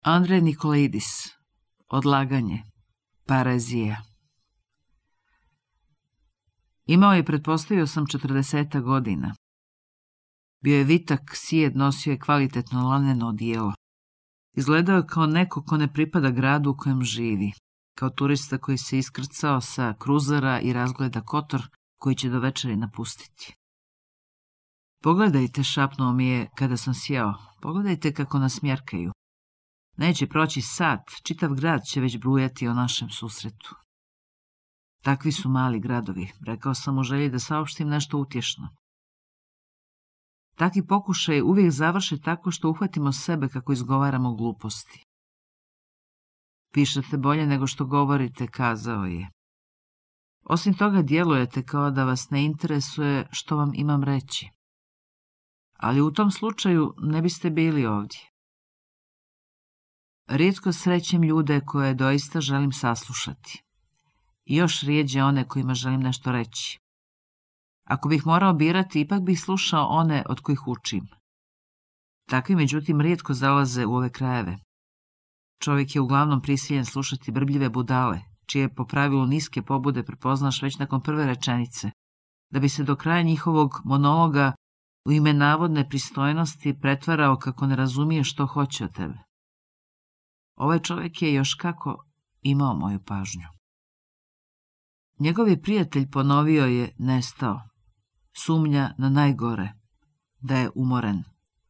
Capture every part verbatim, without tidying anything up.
Andrej Nikolaidis. Odlaganje. Parezija. Imao je, pretpostavio sam, četrdesetak godina. Bio je vitak, sijed, nosio je kvalitetno laneno odijelo. Izgledao je kao neko ko ne pripada gradu u kojem živi, kao turista koji se iskrcao sa kruzera i razgleda Kotor koji će do večeri napustiti. Pogledajte, šapnuo mi je kada sam sjeo, pogledajte kako nas mjerkaju. Neće proći sat, čitav grad će već brujati o našem susretu. Takvi su mali gradovi, rekao sam u želji da saopštim nešto utješno. Takvi pokušaj uvijek završe tako što uhvatimo sebe kako izgovaramo gluposti. Pišete bolje nego što govorite, kazao je. Osim toga djelujete kao da vas ne interesuje što vam imam reći. Ali u tom slučaju ne biste bili ovdje. Rijetko srećem ljude koje doista želim saslušati. I još rijeđe one kojima želim nešto reći. Ako bih morao birati, ipak bih slušao one od kojih učim. Takvi, međutim, rijetko zalaze u ove krajeve. Čovjek je uglavnom prisiljen slušati brbljive budale, čije po pravilu niske pobude prepoznaš već nakon prve rečenice, da bi se do kraja njihovog monologa u ime navodne pristojnosti pretvarao kako ne razumije što hoće od tebe. Ovaj čovjek je još kako imao moju pažnju. Njegov je prijatelj ponovio je nestao. Sumnja na najgore, da je umoren.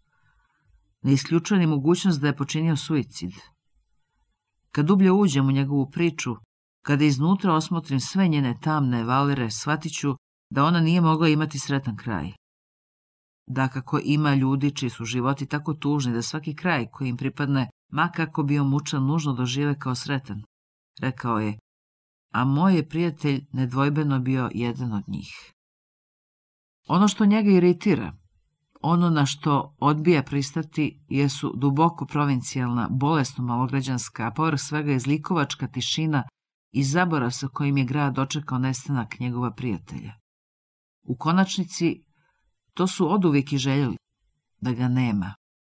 Ne isključuje ni mogućnost da je počinio suicid. Kad dublje uđem u njegovu priču, kada iznutra osmotrim sve njene tamne valere, shvatit ću da ona nije mogla imati sretan kraj. Dakako ima ljudi čiji su životi tako tužni da svaki kraj koji im pripadne, ma kako bio mučan, nužno dožive kao sretan, rekao je, a moj je prijatelj nedvojbeno bio jedan od njih. Ono što njega iritira, ono na što odbija pristati, jesu duboko provincijalna, bolesno malograđanska, a povrh svega izlikovačka tišina i zaborav sa kojim je grad dočekao nestanak njegova prijatelja. U konačnici, to su oduvijek i željeli, da ga nema.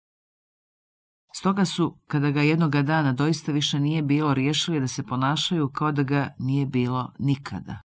Stoga su, kada ga jednoga dana doista više nije bilo, riješili da se ponašaju kao da ga nije bilo nikada.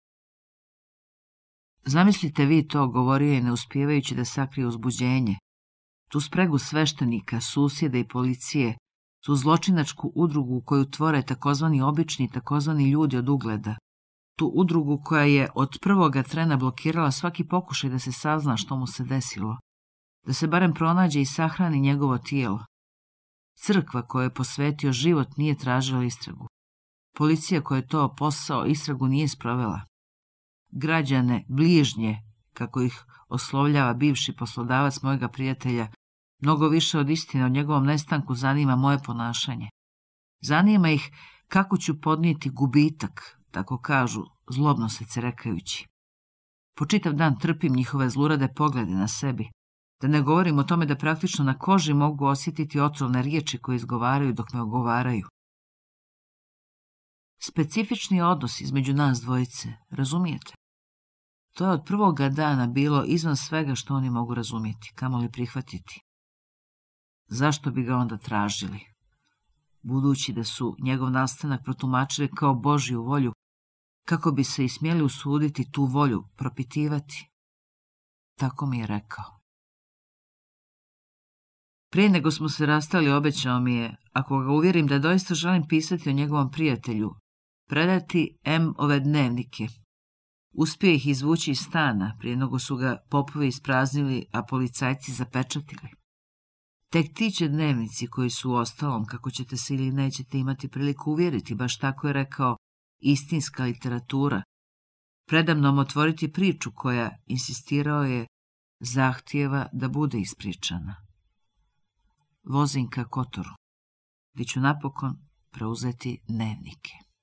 Zamislite vi to, govorio je ne uspijevajući da sakrije uzbuđenje, tu spregu sveštenika, susjeda i policije, tu zločinačku udrugu koju tvore takozvani obični i takozvani ljudi od ugleda, tu udrugu koja je od prvoga trena blokirala svaki pokušaj da se sazna što mu se desilo, da se barem pronađe i sahrani njegovo tijelo. Crkva koja je posvetio život nije tražila istragu. Policija koja je to posao istragu nije sprovela. Građane, bližnje, kako ih oslovljava bivši poslodavac mojega prijatelja, mnogo više od istine o njegovom nestanku zanima moje ponašanje. Zanima ih kako ću podnijeti gubitak, tako kažu, zlobno se cerekajući. Po čitav dan trpim njihove zlurade poglede na sebi, da ne govorim o tome da praktično na koži mogu osjetiti otrovne riječi koje izgovaraju dok me ogovaraju. Specifični odnos između nas dvojice, razumijete? To je od prvoga dana bilo izvan svega što oni mogu razumjeti, kamoli prihvatiti. Zašto bi ga onda tražili? Budući da su njegov nastanak protumačili kao Božju volju, kako bi se i smjeli usuditi tu volju propitivati? Tako mi je rekao. Prije nego smo se rastali, obećao mi je, ako ga uvjerim da doista želim pisati o njegovom prijatelju, predati em ove dnevnike. Uspije ih izvući iz stana, prije nego su ga popovi ispraznili, a policajci zapečatili. Tek ti će dnevnici koji su u ostalom, kako ćete se ili nećete imati priliku uvjeriti, baš tako je rekao, istinska literatura, predamnom otvoriti priču koja, insistirao je, zahtijeva da bude ispričana. Vozim ka Kotoru, gdje ću napokon preuzeti dnevnike.